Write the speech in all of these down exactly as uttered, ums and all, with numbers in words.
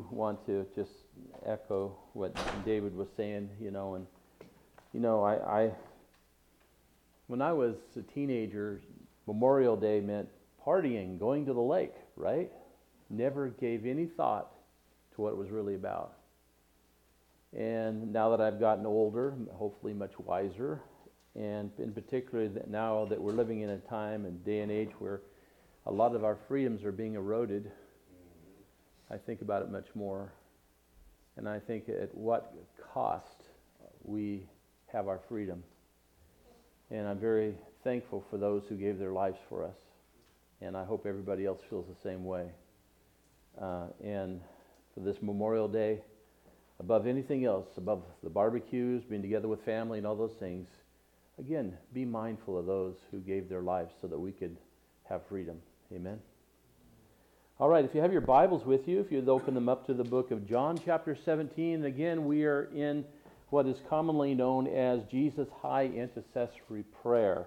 do want to just echo what David was saying, you know, and, you know, I, I when I was a teenager, Memorial Day meant partying, going to the lake, right? Never gave any thought to what it was really about. And now that I've gotten older, hopefully much wiser, and in particular that now that we're living in a time and day and age where a lot of our freedoms are being eroded, I think about it much more. And I think at what cost we have our freedom. And I'm very thankful for those who gave their lives for us. And I hope everybody else feels the same way. Uh, and for this Memorial Day, above anything else, above the barbecues, being together with family and all those things, again, be mindful of those who gave their lives so that we could have freedom. Amen. All right, if you have your Bibles with you, if you'd open them up to the book of John chapter seventeen. Again, we are in what is commonly known as Jesus' High Intercessory Prayer.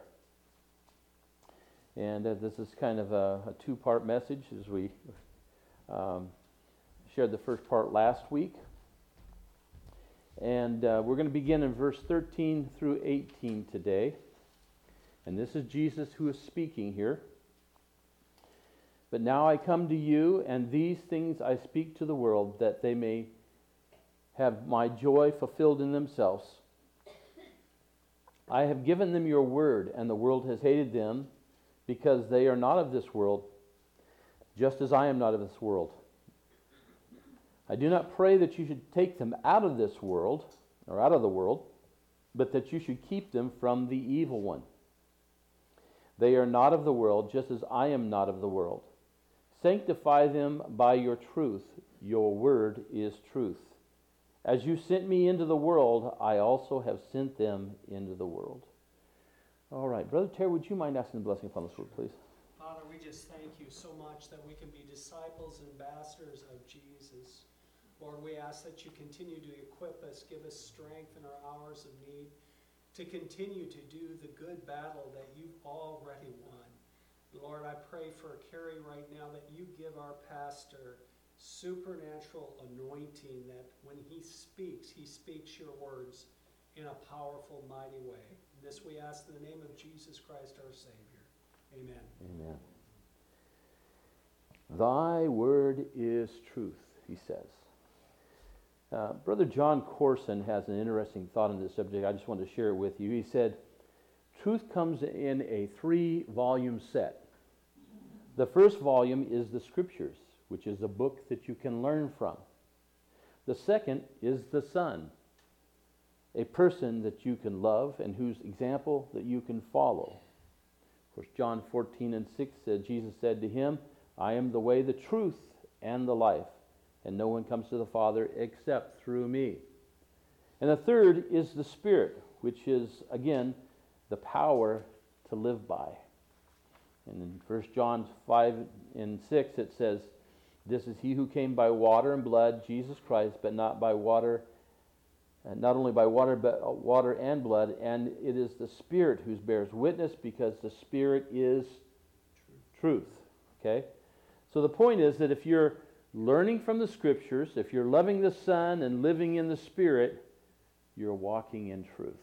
And uh, this is kind of a, a two-part message, as we um, shared the first part last week. And uh, we're going to begin in verse thirteen through eighteen today. And this is Jesus who is speaking here. But now I come to you, and these things I speak to the world, that they may have my joy fulfilled in themselves. I have given them your word, and the world has hated them, because they are not of this world, just as I am not of this world. I do not pray that you should take them out of this world, or out of the world, but that you should keep them from the evil one. They are not of the world, just as I am not of the world. Sanctify them by your truth. Your word is truth. As you sent me into the world, I also have sent them into the world. All right, Brother Terry, would you mind asking the blessing upon this word, please? Father, we just thank you so much that we can be disciples and ambassadors of Jesus. Lord, we ask that you continue to equip us, give us strength in our hours of need, to continue to do the good battle that you've already won. Lord, I pray for Carrie right now that you give our pastor supernatural anointing, that when he speaks, he speaks your words in a powerful, mighty way. This we ask in the name of Jesus Christ, our Savior. Amen. Amen. Thy word is truth, he says. Uh, Brother John Corson has an interesting thought on this subject. I just want to share it with you. He said, truth comes in a three-volume set. The first volume is the Scriptures, which is a book that you can learn from. The second is the Son, a person that you can love and whose example that you can follow. Of course, John fourteen and six said, Jesus said to him, I am the way, the truth, and the life, and no one comes to the Father except through me. And the third is the Spirit, which is, again, the power to live by. And in First John five and six it says, this is he who came by water and blood, Jesus Christ, but not by water, uh, not only by water, but water and blood. And it is the Spirit who bears witness, because the Spirit is truth. Okay? So the point is that if you're learning from the Scriptures, if you're loving the Son and living in the Spirit, you're walking in truth.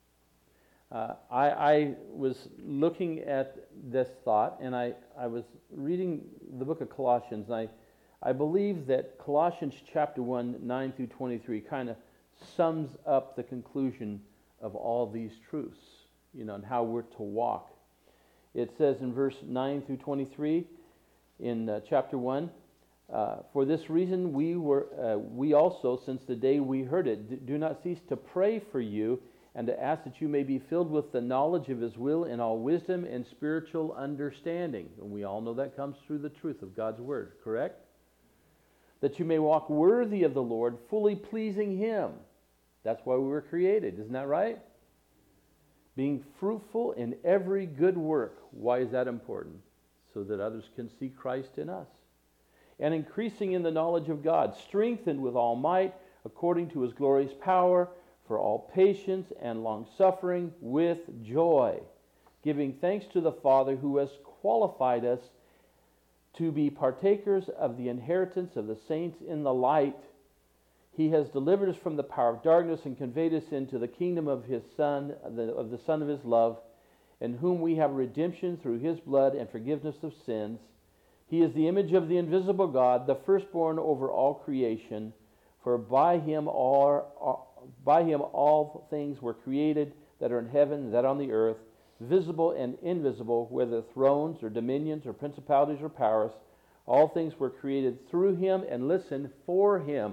Uh, I, I was looking at this thought, and I, I was reading the book of Colossians, and I, I believe that Colossians chapter one, nine through twenty-three kind of sums up the conclusion of all these truths, you know, and how we're to walk. It says in verse nine through twenty-three in uh, chapter one, uh, for this reason we were, uh, we also, since the day we heard it, do not cease to pray for you, and to ask that you may be filled with the knowledge of his will in all wisdom and spiritual understanding. And we all know that comes through the truth of God's word, correct? That you may walk worthy of the Lord, fully pleasing him. That's why we were created, isn't that right? Being fruitful in every good work. Why is that important? So that others can see Christ in us. And increasing in the knowledge of God, strengthened with all might, according to his glorious power, for all patience and long-suffering with joy, giving thanks to the Father who has qualified us to be partakers of the inheritance of the saints in the light. He has delivered us from the power of darkness and conveyed us into the kingdom of his Son, of the Son of his love, in whom we have redemption through his blood and forgiveness of sins. He is the image of the invisible God, the firstborn over all creation. For by him all, by him all things were created that are in heaven and that on the earth, visible and invisible, whether thrones or dominions or principalities or powers. All things were created through him, and listen, for him.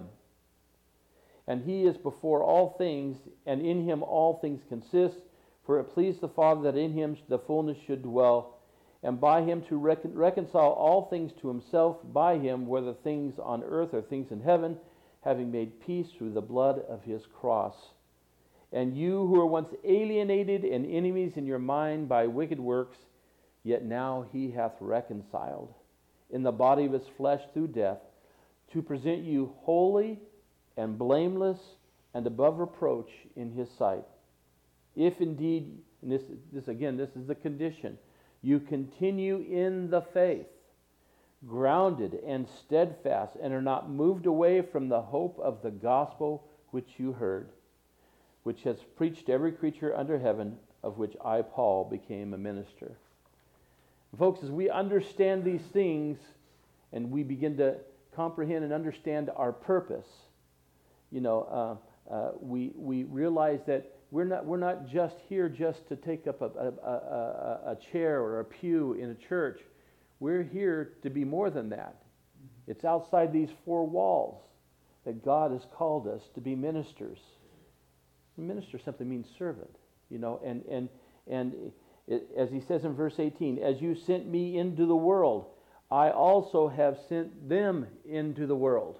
And he is before all things, and in him all things consist. For it pleased the Father that in him the fullness should dwell, and by him to recon- reconcile all things to himself, by him, whether things on earth or things in heaven, having made peace through the blood of his cross. And you who were once alienated and enemies in your mind by wicked works, yet now he hath reconciled in the body of his flesh through death, to present you holy and blameless and above reproach in his sight. If indeed, and this, this again, this is the condition, you continue in the faith, grounded and steadfast, and are not moved away from the hope of the gospel which you heard, which has preached to every creature under heaven, of which I, Paul, became a minister. Folks, as we understand these things and we begin to comprehend and understand our purpose, you know, uh, uh, we we realize that we're not we're not just here just to take up a, a, a, a chair or a pew in a church. We're here to be more than that. It's outside these four walls that God has called us to be ministers. Minister simply means servant, you know, and and and it, as he says in verse eighteen, as you sent me into the world, I also have sent them into the world.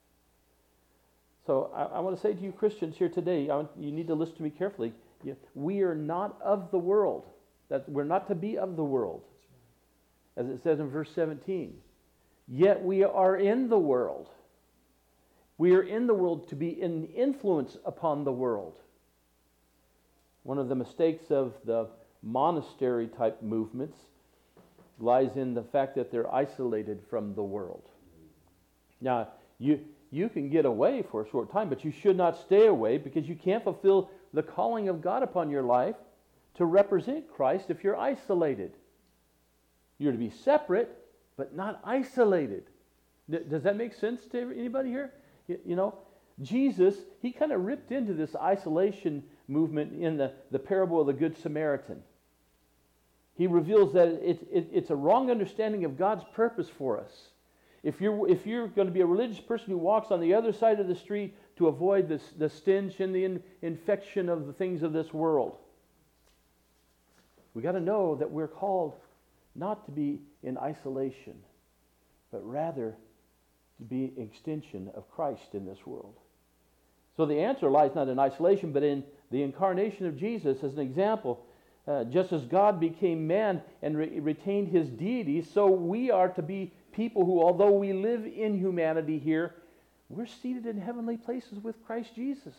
So I, I want to say to you Christians here today, I want, you need to listen to me carefully. You, we are not of the world. That we're not to be of the world, as it says in verse seventeen. Yet we are in the world. We are in the world to be an influence upon the world. One of the mistakes of the monastery type movements lies in the fact that they're isolated from the world. Now, you you can get away for a short time, but you should not stay away, because you can't fulfill the calling of God upon your life to represent Christ if you're isolated. You're to be separate, but not isolated. Does that make sense to anybody here? You know, Jesus, he kind of ripped into this isolation movement in the, the parable of the Good Samaritan. He reveals that it, it, it's a wrong understanding of God's purpose for us. If you're, if you're going to be a religious person who walks on the other side of the street to avoid this, the stench and the in, infection of the things of this world, we got to know that we're called not to be in isolation, but rather to be an extension of Christ in this world. So the answer lies not in isolation, but in the incarnation of Jesus as an example. Uh, just as God became man and re- retained his deity, so we are to be people who, although we live in humanity here, we're seated in heavenly places with Christ Jesus.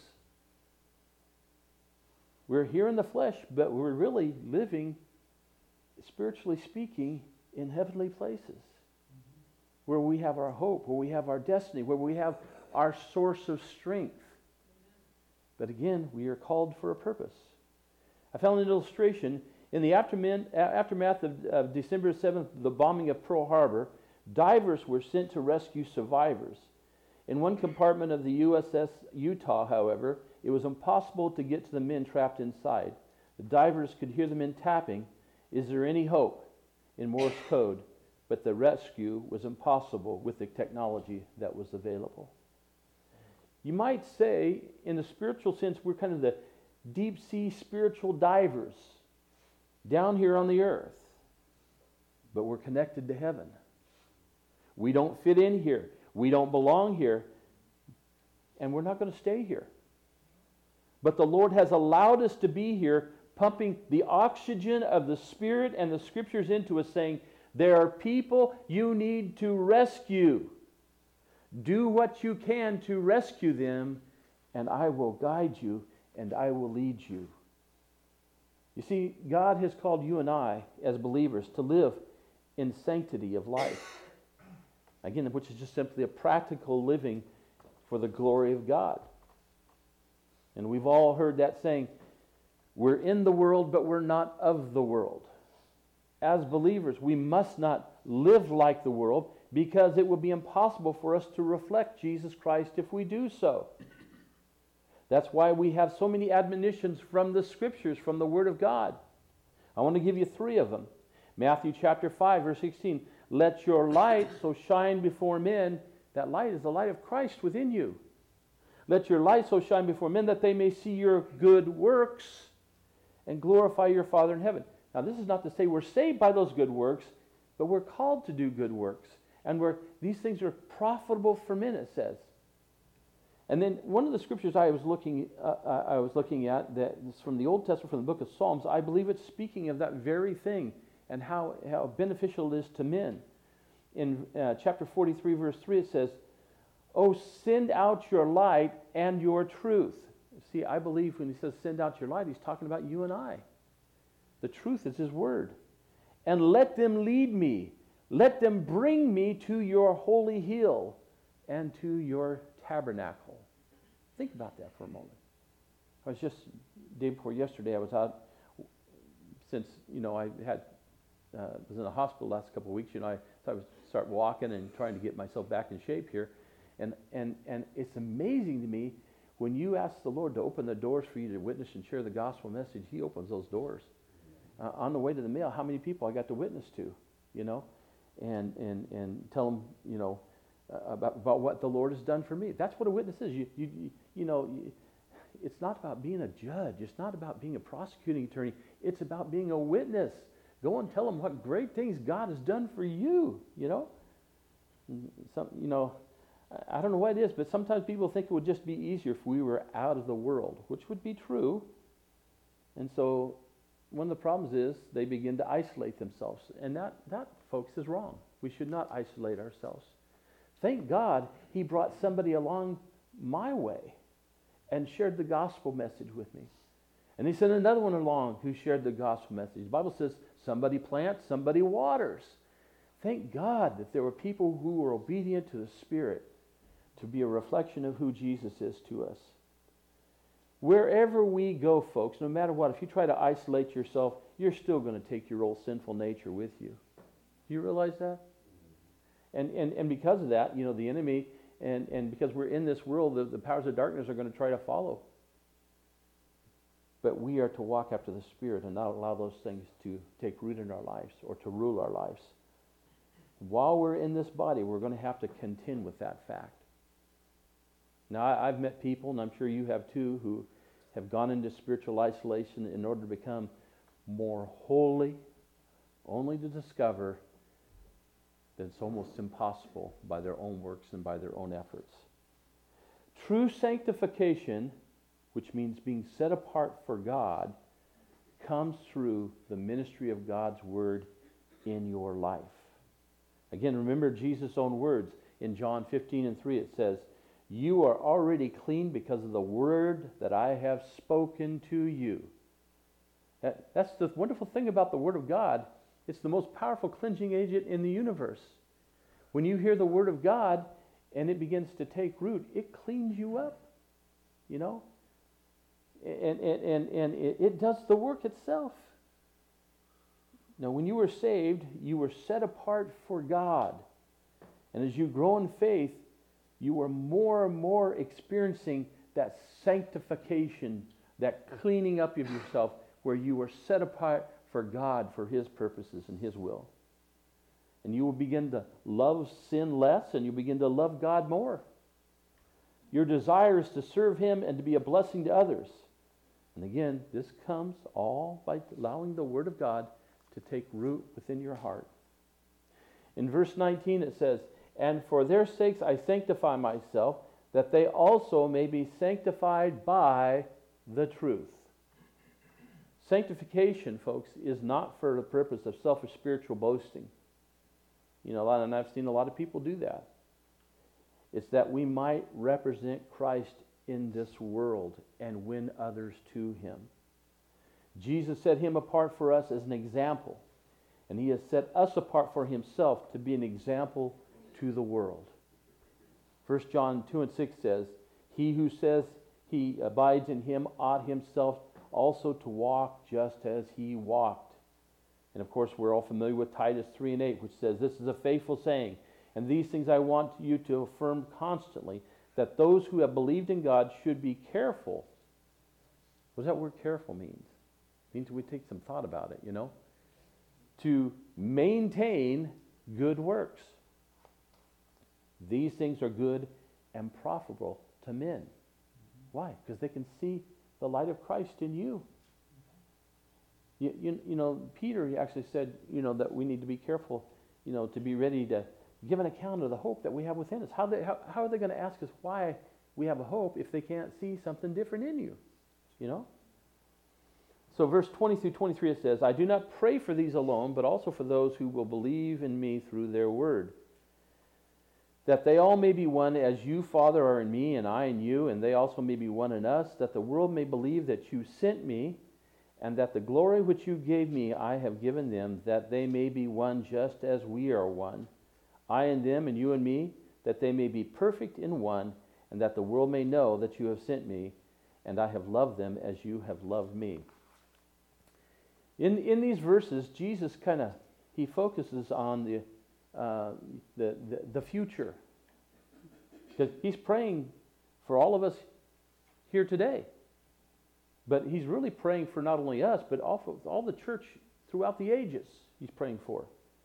We're here in the flesh, but we're really living, spiritually speaking, in heavenly places, where we have our hope, where we have our destiny, where we have our source of strength. But again, we are called for a purpose. I found an illustration. In the aftermath of, of December seventh, the bombing of Pearl Harbor, divers were sent to rescue survivors. In one compartment of the U S S Utah, however, it was impossible to get to the men trapped inside. The divers could hear the men tapping, "Is there any hope?" in Morse code, but the rescue was impossible with the technology that was available. You might say, in the spiritual sense, we're kind of the deep sea spiritual divers down here on the earth, but we're connected to heaven. We don't fit in here. We don't belong here, and we're not going to stay here. But the Lord has allowed us to be here, pumping the oxygen of the Spirit and the Scriptures into us, saying, there are people you need to rescue. Do what you can to rescue them, and I will guide you, and I will lead you. You see, God has called you and I, as believers, to live in sanctity of life. Again, which is just simply a practical living for the glory of God. And we've all heard that saying, we're in the world, but we're not of the world. As believers, we must not live like the world, because it would be impossible for us to reflect Jesus Christ if we do so. That's why we have so many admonitions from the Scriptures, from the Word of God. I want to give you three of them. Matthew chapter five, verse sixteen. Let your light so shine before men. That light is the light of Christ within you. Let your light so shine before men that they may see your good works and glorify your Father in heaven. Now, this is not to say we're saved by those good works, but we're called to do good works. And we're, these things are profitable for men, it says. And then one of the scriptures I was looking, uh, I was looking at, that is from the Old Testament, from the book of Psalms, I believe it's speaking of that very thing and how, how beneficial it is to men. In uh, chapter forty-three, verse three, it says, "Oh, send out your light and your truth." See, I believe when he says send out your light, he's talking about you and I. The truth is his word. "And let them lead me. Let them bring me to your holy hill and to your tabernacle." Think about that for a moment. I was just, day before yesterday, I was out, since, you know, I had, uh, was in the hospital the last couple of weeks, you know, I thought I would start walking and trying to get myself back in shape here. And, and, and it's amazing to me, when you ask the Lord to open the doors for you to witness and share the gospel message, he opens those doors. Uh, on the way to the mail, how many people I got to witness to, you know, and, and, and tell them, you know, uh, about, about what the Lord has done for me. That's what a witness is. You, you, you, you know, you, it's not about being a judge. It's not about being a prosecuting attorney. It's about being a witness. Go and tell them what great things God has done for you, you know. Some, you know, I don't know what it is, but sometimes people think it would just be easier if we were out of the world, which would be true. And so one of the problems is they begin to isolate themselves. And that, that, folks, is wrong. We should not isolate ourselves. Thank God he brought somebody along my way and shared the gospel message with me. And he sent another one along who shared the gospel message. The Bible says somebody plants, somebody waters. Thank God that there were people who were obedient to the Spirit to be a reflection of who Jesus is to us. Wherever we go, folks, no matter what, if you try to isolate yourself, you're still going to take your old sinful nature with you. Do you realize that? And and, and because of that, you know, the enemy, and, and because we're in this world, the, the powers of darkness are going to try to follow. But we are to walk after the Spirit and not allow those things to take root in our lives or to rule our lives. While we're in this body, we're going to have to contend with that fact. Now, I, I've met people, and I'm sure you have too, who have gone into spiritual isolation in order to become more holy, only to discover that it's almost impossible by their own works and by their own efforts. True sanctification, which means being set apart for God, comes through the ministry of God's Word in your life. Again, remember Jesus' own words. In John fifteen and three, it says, "You are already clean because of the word that I have spoken to you." That, that's the wonderful thing about the Word of God. It's the most powerful cleansing agent in the universe. When you hear the Word of God and it begins to take root, it cleans you up, you know. And, and, and, and it, it does the work itself. Now, when you were saved, you were set apart for God. And as you grow in faith, you are more and more experiencing that sanctification, that cleaning up of yourself, where you were set apart for God, for His purposes and His will. And you will begin to love sin less, and you begin to love God more. Your desire is to serve Him and to be a blessing to others. And again, this comes all by allowing the Word of God to take root within your heart. In verse nineteen it says, "And for their sakes I sanctify myself, that they also may be sanctified by the truth." Sanctification, folks, is not for the purpose of selfish spiritual boasting. You know, and I've seen a lot of people do that. It's that we might represent Christ in this world and win others to Him. Jesus set Him apart for us as an example, and He has set us apart for Himself to be an example to the world. First John two and six says, he who says he abides in him ought himself also to walk just as he walked. And of course, we're all familiar with Titus three and eight, which says, this is a faithful saying, and these things I want you to affirm constantly, that those who have believed in God should be careful. What does that word careful mean? It means we take some thought about it, you know? To maintain good works. These things are good and profitable to men. Why? Because they can see the light of Christ in you. You, you. you know, Peter actually said, you know, that we need to be careful, you know, to be ready to give an account of the hope that we have within us. How, they, how, how are they going to ask us why we have a hope if they can't see something different in you? You know? So verse twenty through twenty-three, it says, I do not pray for these alone, but also for those who will believe in me through their word, that they all may be one as you, Father, are in me, and I in you, and they also may be one in us, that the world may believe that you sent me, and that the glory which you gave me I have given them, that they may be one just as we are one, I and them, and you and me, that they may be perfect in one, and that the world may know that you have sent me, and I have loved them as you have loved me. In in these verses, Jesus kind of, he focuses on the, uh, the, the, the future. Because he's praying for all of us here today. But he's really praying for not only us, but also all the church throughout the ages he's praying for.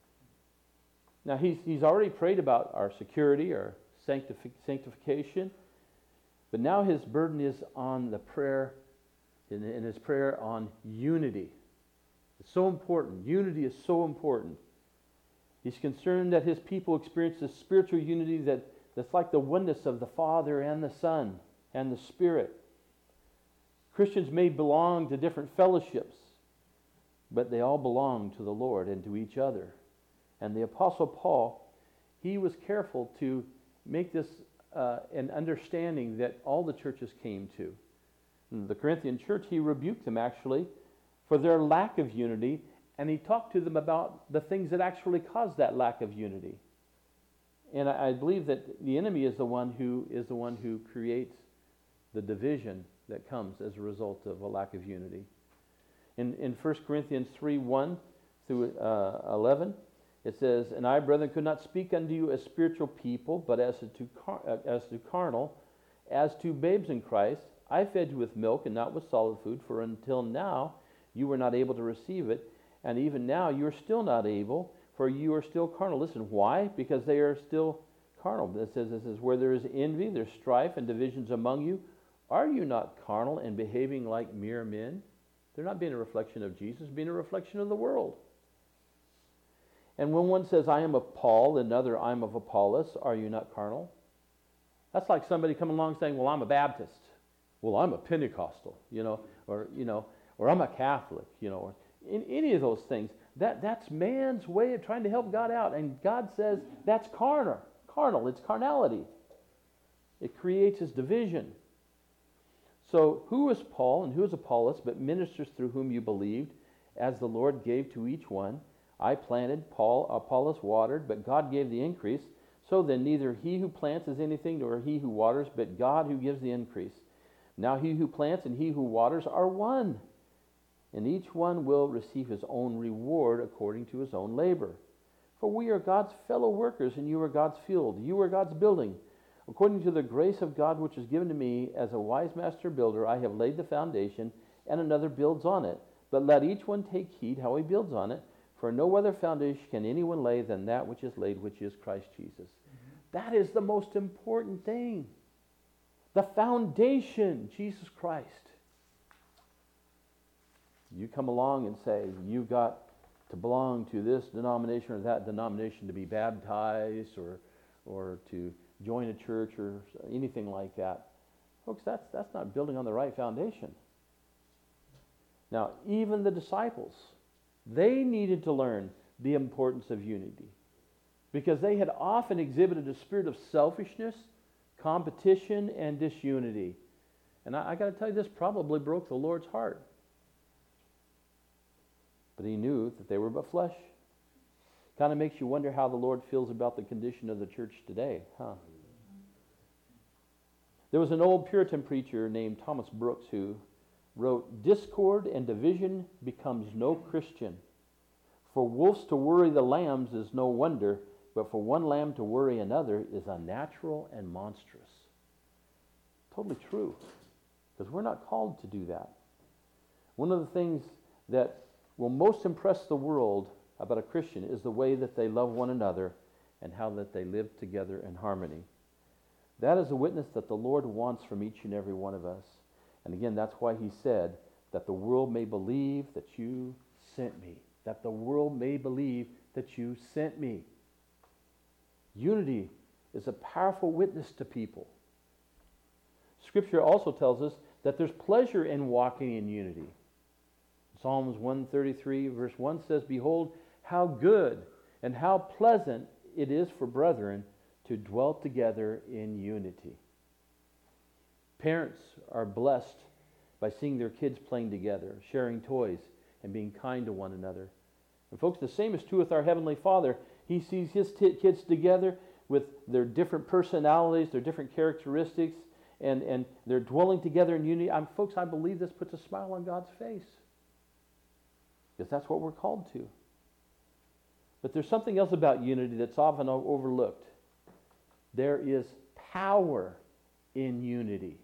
Now, he's, he's already prayed about our security, our sanctific, sanctification. But now his burden is on the prayer, in, in his prayer on unity. It's so important. Unity is so important. He's concerned that his people experience this spiritual unity that, that's like the oneness of the Father and the Son and the Spirit. Christians may belong to different fellowships, but they all belong to the Lord and to each other. And the Apostle Paul, he was careful to make this uh, an understanding that all the churches came to. In the Corinthian church, he rebuked them actually for their lack of unity, and he talked to them about the things that actually caused that lack of unity. And I, I believe that the enemy is the one who is the one who creates the division that comes as a result of a lack of unity. In in First Corinthians three, one through uh, eleven, it says, And I, brethren, could not speak unto you as spiritual people, but as to, car- uh, as to carnal, as to babes in Christ. I fed you with milk and not with solid food, for until now you were not able to receive it, and even now you are still not able, for you are still carnal. Listen, why? Because they are still carnal. It says, it says, where there is envy, there's strife and divisions among you. Are you not carnal and behaving like mere men? They're not being a reflection of Jesus, being a reflection of the world. And when one says, I am of Paul, and another, I am of Apollos, are you not carnal? That's like somebody coming along saying, well, I'm a Baptist. Well, I'm a Pentecostal, you know, or, you know, or I'm a Catholic, you know, or in any of those things. That, that's man's way of trying to help God out. And God says that's carnal. Carnal. It's carnality. It creates this division. So who is Paul and who is Apollos, but ministers through whom you believed, as the Lord gave to each one? I planted, Paul, Apollos watered, but God gave the increase. So then neither he who plants is anything, nor he who waters, but God who gives the increase. Now he who plants and he who waters are one, and each one will receive his own reward according to his own labor. For we are God's fellow workers, and you are God's field. You are God's building. According to the grace of God which is given to me, as a wise master builder, I have laid the foundation, and another builds on it. But let each one take heed how he builds on it, for no other foundation can anyone lay than that which is laid, which is Christ Jesus. Mm-hmm. That is the most important thing. The foundation, Jesus Christ. You come along and say, you've got to belong to this denomination or that denomination to be baptized or or to join a church or anything like that. Folks, that's, that's not building on the right foundation. Now, even the disciples, they needed to learn the importance of unity because they had often exhibited a spirit of selfishness, competition, and disunity. And I, I got to tell you, this probably broke the Lord's heart. But he knew that they were but flesh. Kind of makes you wonder how the Lord feels about the condition of the church today, huh? There was an old Puritan preacher named Thomas Brooks who wrote, "Discord and division becomes no Christian. For wolves to worry the lambs is no wonder, but for one lamb to worry another is unnatural and monstrous." Totally true, because we're not called to do that. One of the things that will most impress the world about a Christian is the way that they love one another and how that they live together in harmony. That is a witness that the Lord wants from each and every one of us. And again, that's why he said that the world may believe that you sent me. That the world may believe that you sent me. Unity is a powerful witness to people. Scripture also tells us that there's pleasure in walking in unity. Psalms one thirty-three verse one says, "Behold, how good and how pleasant it is for brethren to dwell together in unity." Parents are blessed by seeing their kids playing together, sharing toys, and being kind to one another. And folks, the same is true with our Heavenly Father. He sees His t- kids together with their different personalities, their different characteristics, and, and they're dwelling together in unity. I'm, folks, I believe this puts a smile on God's face, because that's what we're called to. But there's something else about unity that's often overlooked. There is power in unity.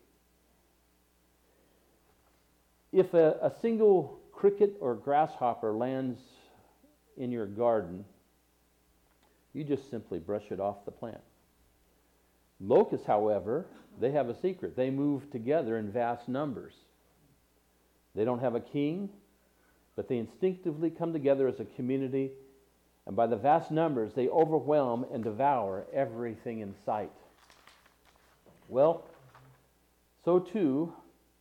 If a, a single cricket or grasshopper lands in your garden, you just simply brush it off the plant. Locusts, however, they have a secret. They move together in vast numbers. They don't have a king, but they instinctively come together as a community, and by the vast numbers, they overwhelm and devour everything in sight. Well, so too,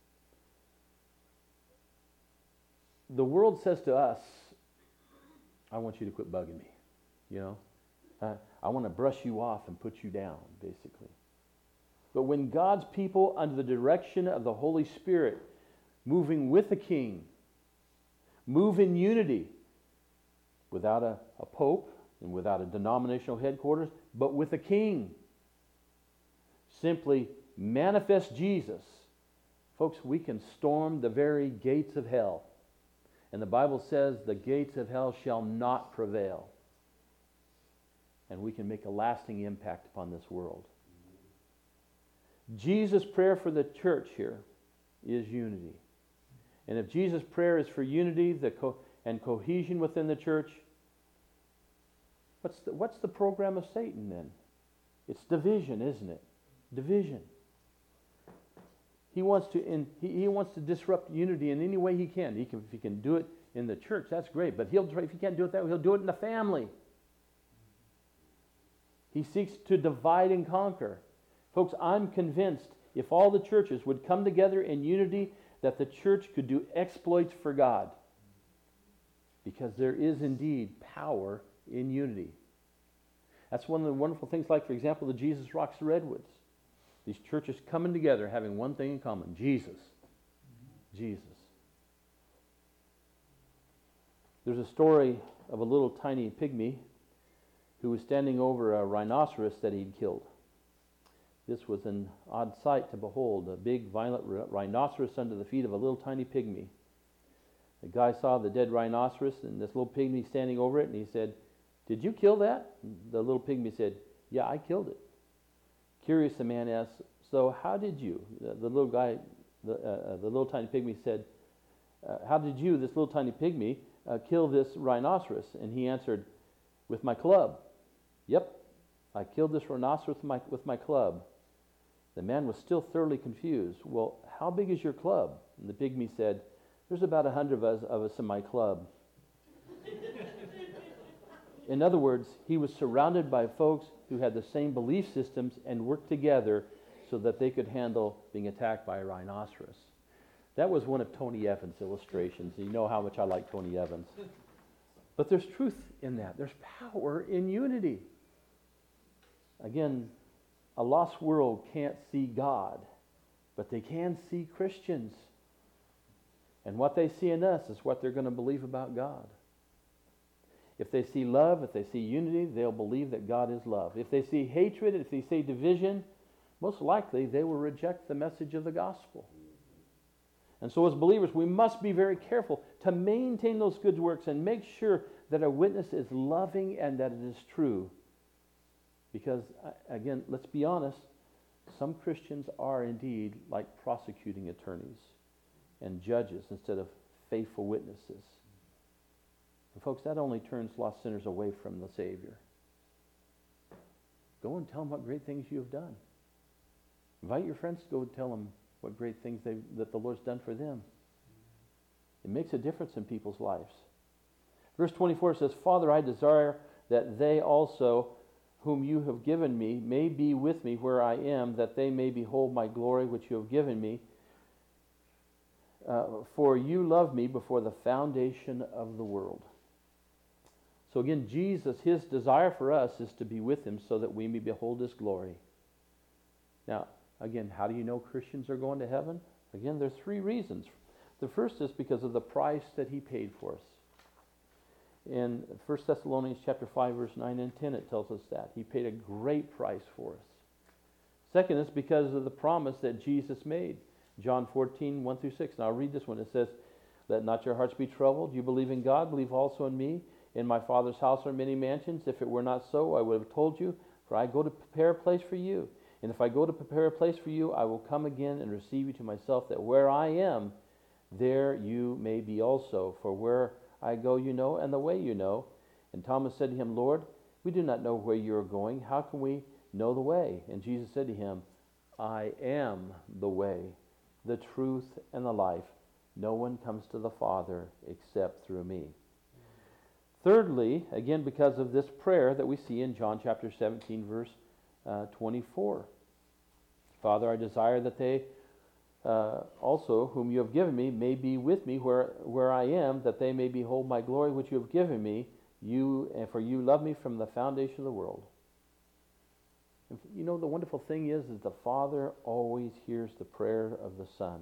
the world says to us, "I want you to quit bugging me," you know. Uh, I want to brush you off and put you down, basically. But when God's people, under the direction of the Holy Spirit, moving with the King, move in unity, without a, a pope and without a denominational headquarters, but with a King, simply manifest Jesus, folks, we can storm the very gates of hell. And the Bible says the gates of hell shall not prevail. And we can make a lasting impact upon this world. Jesus' prayer for the church here is unity. And if Jesus' prayer is for unity the co- and cohesion within the church, what's the, what's the program of Satan then? It's division, isn't it? Division. He wants to in, he, he wants to disrupt unity in any way he can. He can. If he can do it in the church, that's great. But he'll try, if he can't do it that way, he'll do it in the family. He seeks to divide and conquer. Folks, I'm convinced if all the churches would come together in unity, that the church could do exploits for God. Because there is indeed power in unity. That's one of the wonderful things, like, for example, the Jesus Rocks the Redwoods. These churches coming together, having one thing in common: Jesus. Jesus. There's a story of a little tiny pygmy who was standing over a rhinoceros that he'd killed. This was an odd sight to behold, a big, violent rhinoceros under the feet of a little tiny pygmy. The guy saw the dead rhinoceros and this little pygmy standing over it, and he said, "Did you kill that?" And the little pygmy said, "Yeah, I killed it." Curious, the man asked, "So how did you?" The, the little guy, the, uh, the little tiny pygmy said, uh, "How did you, this little tiny pygmy, uh, kill this rhinoceros?" And he answered, "With my club." "Yep, I killed this rhinoceros with my, with my club." The man was still thoroughly confused. "Well, how big is your club?" And the pygmy said, "There's about a hundred of us, of us in my club." In other words, he was surrounded by folks who had the same belief systems and worked together so that they could handle being attacked by a rhinoceros. That was one of Tony Evans' illustrations. You know how much I like Tony Evans. But there's truth in that. There's power in unity. Again, a lost world can't see God, but they can see Christians. And what they see in us is what they're going to believe about God. If they see love, if they see unity, they'll believe that God is love. If they see hatred, if they see division, most likely they will reject the message of the gospel. And so as believers, we must be very careful to maintain those good works and make sure that our witness is loving and that it is true. Because, again, let's be honest, some Christians are indeed like prosecuting attorneys and judges instead of faithful witnesses. And folks, that only turns lost sinners away from the Savior. Go and tell them what great things you have done. Invite your friends to go and tell them what great things they, that the Lord's done for them. It makes a difference in people's lives. Verse twenty-four says, Father, I desire that they also, whom you have given me, may be with me where I am, that they may behold my glory which you have given me. Uh, for you loved me before the foundation of the world. So again, Jesus, his desire for us is to be with him so that we may behold his glory. Now, again, how do you know Christians are going to heaven? Again, there are three reasons. The first is because of the price that he paid for us. In First Thessalonians chapter five, verse nine and ten, it tells us that. He paid a great price for us. Second is because of the promise that Jesus made. John fourteen, one through six. Now I'll read this one. It says, Let not your hearts be troubled. You believe in God, believe also in me. In my Father's house are many mansions. If it were not so, I would have told you, for I go to prepare a place for you. And if I go to prepare a place for you, I will come again and receive you to myself, that where I am, there you may be also. For where I go you know, and the way you know. And Thomas said to him, Lord, we do not know where you are going. How can we know the way? And Jesus said to him, I am the way, the truth, and the life. No one comes to the Father except through me. Thirdly, again, because of this prayer that we see in John chapter seventeen, verse uh, twenty-four. Father, I desire that they uh, also, whom you have given me, may be with me where, where I am, that they may behold my glory which you have given me. You, and for you love me from the foundation of the world. And you know, the wonderful thing is, is the Father always hears the prayer of the Son.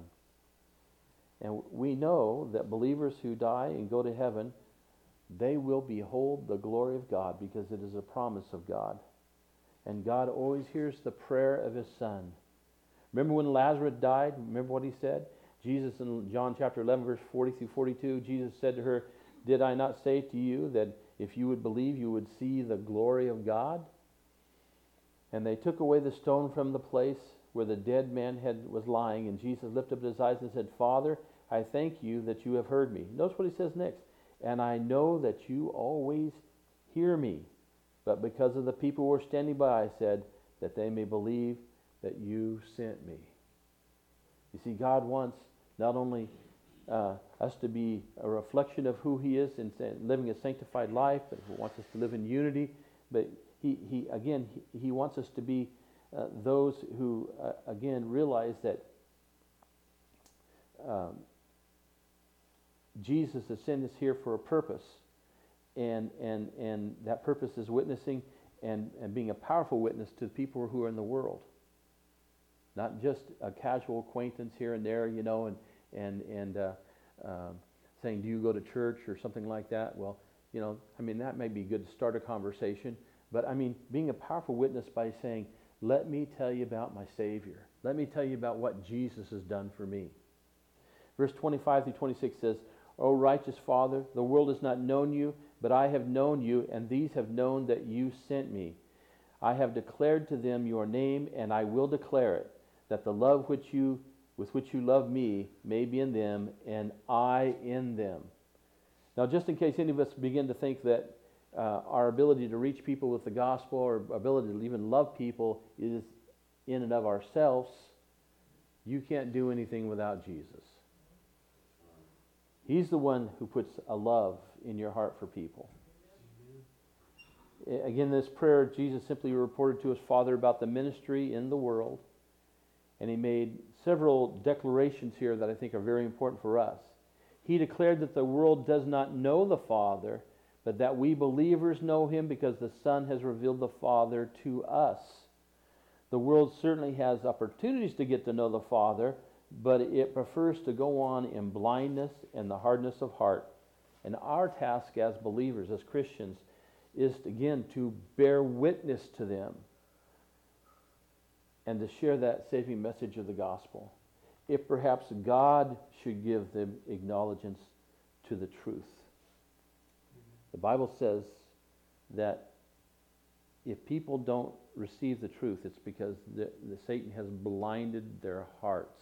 And we know that believers who die and go to heaven, they will behold the glory of God because it is a promise of God. And God always hears the prayer of his Son. Remember when Lazarus died? Remember what he said? Jesus in John chapter eleven, verse forty through forty-two, Jesus said to her, Did I not say to you that if you would believe, you would see the glory of God? And they took away the stone from the place where the dead man had was lying, and Jesus lifted up his eyes and said, Father, I thank you that you have heard me. Notice what he says next. And I know that you always hear me. But because of the people who were standing by, I said, that they may believe that you sent me. You see, God wants not only uh, us to be a reflection of who he is in living a sanctified life, but he wants us to live in unity. But he, he again, he, he wants us to be uh, those who, uh, again, realize that um, Jesus has sent us here for a purpose, and and and that purpose is witnessing and, and being a powerful witness to the people who are in the world. Not just a casual acquaintance here and there, you know, and and and uh, uh, saying, do you go to church or something like that? Well, you know, I mean, that may be good to start a conversation, but I mean, being a powerful witness by saying, let me tell you about my Savior. Let me tell you about what Jesus has done for me. Verse twenty-five through twenty-six says, O righteous Father, the world has not known you, but I have known you, and these have known that you sent me. I have declared to them your name, and I will declare it, that the love which you, with which you love me may be in them, and I in them. Now, just in case any of us begin to think that uh, our ability to reach people with the gospel or ability to even love people is in and of ourselves, you can't do anything without Jesus. He's the one who puts a love in your heart for people. Amen. Again, this prayer, Jesus simply reported to his Father about the ministry in the world. And he made several declarations here that I think are very important for us. He declared that the world does not know the Father, but that we believers know him because the Son has revealed the Father to us. The world certainly has opportunities to get to know the Father, but it prefers to go on in blindness and the hardness of heart. And our task as believers, as Christians, is, again, to bear witness to them and to share that saving message of the gospel. If perhaps God should give them acknowledgance to the truth. The Bible says that if people don't receive the truth, it's because the, the Satan has blinded their hearts.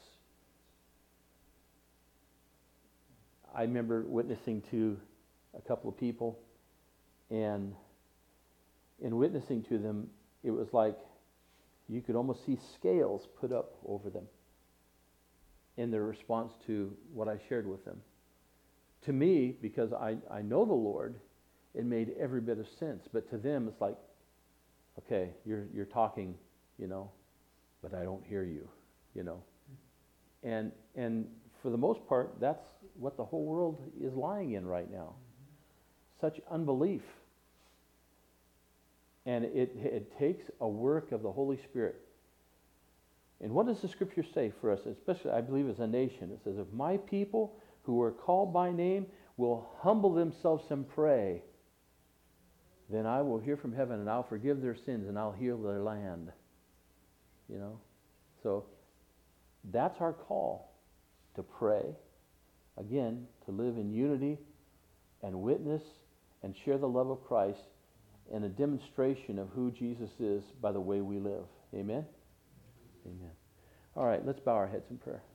I remember witnessing to a couple of people, and in witnessing to them, it was like you could almost see scales put up over them in their response to what I shared with them. To me, because I, I know the Lord, it made every bit of sense. But to them, it's like, okay, you're you're talking, you know, but I don't hear you, you know. And and for the most part, that's what the whole world is lying in right now. Such unbelief. And it, it takes a work of the Holy Spirit. And what does the Scripture say for us, especially, I believe, as a nation? It says, if my people who are called by name will humble themselves and pray, then I will hear from heaven and I'll forgive their sins and I'll heal their land. You know? So that's our call, to pray. Again, to live in unity and witness and share the love of Christ and a demonstration of who Jesus is by the way we live. Amen? Amen. All right, let's bow our heads in prayer.